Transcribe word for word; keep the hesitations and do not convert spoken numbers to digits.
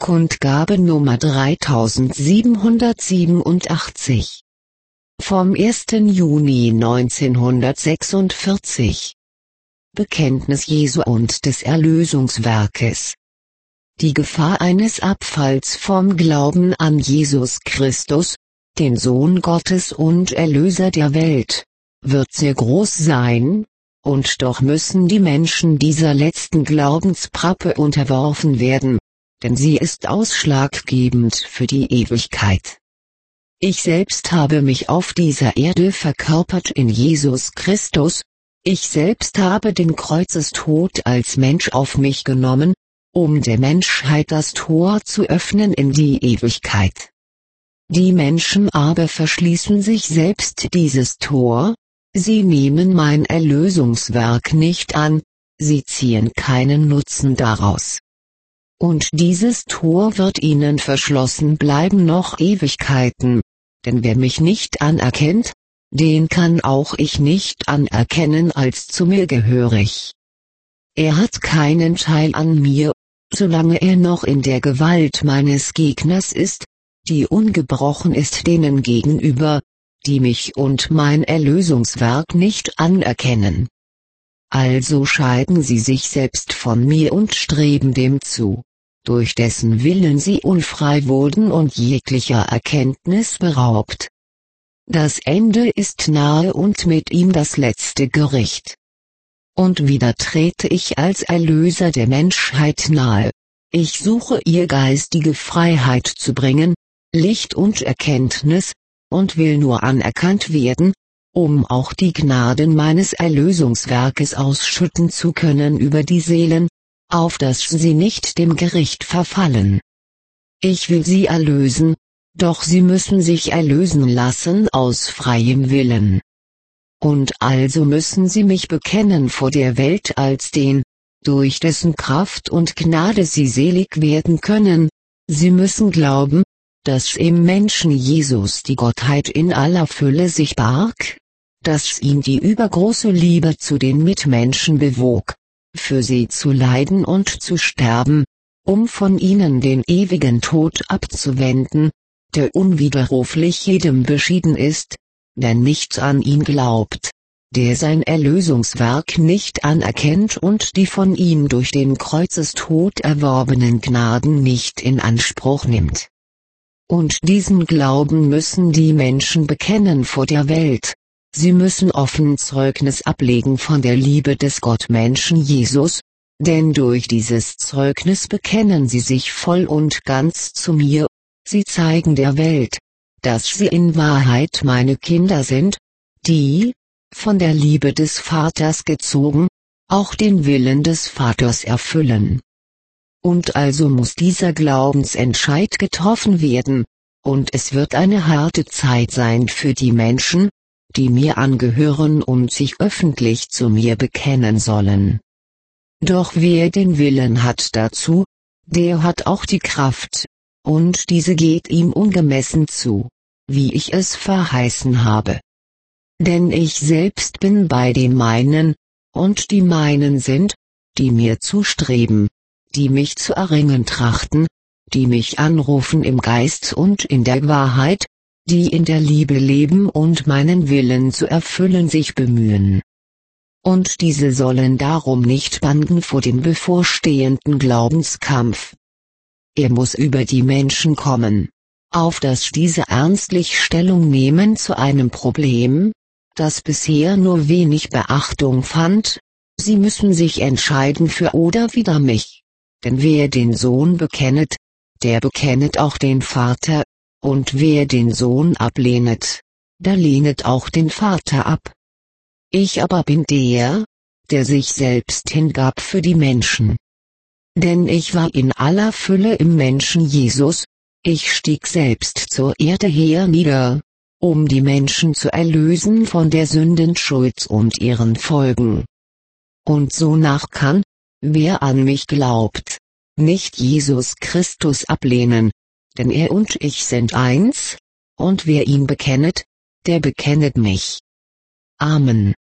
Kundgabe Nummer dreitausendsiebenhundertsiebenundachtzig. Vom ersten Juni neunzehnhundertsechsundvierzig. Bekenntnis Jesu und des Erlösungswerkes. Die Gefahr eines Abfalls vom Glauben an Jesus Christus, den Sohn Gottes und Erlöser der Welt, wird sehr groß sein, und doch müssen die Menschen dieser letzten Glaubenspappe unterworfen werden, denn sie ist ausschlaggebend für die Ewigkeit. Ich selbst habe mich auf dieser Erde verkörpert in Jesus Christus, ich selbst habe den Kreuzestod als Mensch auf mich genommen, um der Menschheit das Tor zu öffnen in die Ewigkeit. Die Menschen aber verschließen sich selbst dieses Tor, sie nehmen mein Erlösungswerk nicht an, sie ziehen keinen Nutzen daraus. Und dieses Tor wird ihnen verschlossen bleiben noch Ewigkeiten, denn wer mich nicht anerkennt, den kann auch ich nicht anerkennen als zu mir gehörig. Er hat keinen Teil an mir, solange er noch in der Gewalt meines Gegners ist, die ungebrochen ist denen gegenüber, die mich und mein Erlösungswerk nicht anerkennen. Also scheiden sie sich selbst von mir und streben dem zu, durch dessen Willen sie unfrei wurden und jeglicher Erkenntnis beraubt. Das Ende ist nahe und mit ihm das letzte Gericht. Und wieder trete ich als Erlöser der Menschheit nahe. Ich suche ihr geistige Freiheit zu bringen, Licht und Erkenntnis, und will nur anerkannt werden, um auch die Gnaden meines Erlösungswerkes ausschütten zu können über die Seelen, auf dass sie nicht dem Gericht verfallen. Ich will sie erlösen, doch sie müssen sich erlösen lassen aus freiem Willen. Und also müssen sie mich bekennen vor der Welt als den, durch dessen Kraft und Gnade sie selig werden können, sie müssen glauben, dass im Menschen Jesus die Gottheit in aller Fülle sich barg, dass ihn die übergroße Liebe zu den Mitmenschen bewog, für sie zu leiden und zu sterben, um von ihnen den ewigen Tod abzuwenden, der unwiderruflich jedem beschieden ist, der nicht an ihn glaubt, der sein Erlösungswerk nicht anerkennt und die von ihm durch den Kreuzestod erworbenen Gnaden nicht in Anspruch nimmt. Und diesen Glauben müssen die Menschen bekennen vor der Welt. Sie müssen offen Zeugnis ablegen von der Liebe des Gottmenschen Jesus, denn durch dieses Zeugnis bekennen sie sich voll und ganz zu mir, sie zeigen der Welt, dass sie in Wahrheit meine Kinder sind, die, von der Liebe des Vaters gezogen, auch den Willen des Vaters erfüllen. Und also muss dieser Glaubensentscheid getroffen werden, und es wird eine harte Zeit sein für die Menschen, die mir angehören und sich öffentlich zu mir bekennen sollen. Doch wer den Willen hat dazu, der hat auch die Kraft, und diese geht ihm ungemessen zu, wie ich es verheißen habe. Denn ich selbst bin bei den meinen, und die meinen sind, die mir zustreben, die mich zu erringen trachten, die mich anrufen im Geist und in der Wahrheit, die in der Liebe leben und meinen Willen zu erfüllen sich bemühen. Und diese sollen darum nicht bangen vor dem bevorstehenden Glaubenskampf. Er muss über die Menschen kommen, auf dass diese ernstlich Stellung nehmen zu einem Problem, das bisher nur wenig Beachtung fand. Sie müssen sich entscheiden für oder wider mich. Denn wer den Sohn bekennet, der bekennet auch den Vater, und wer den Sohn ablehnet, der lehnet auch den Vater ab. Ich aber bin der, der sich selbst hingab für die Menschen. Denn ich war in aller Fülle im Menschen Jesus, ich stieg selbst zur Erde hernieder, um die Menschen zu erlösen von der Sündenschuld und ihren Folgen. Und sonach kann, wer an mich glaubt, nicht Jesus Christus ablehnen, denn er und ich sind eins, und wer ihn bekennet, der bekennet mich. Amen.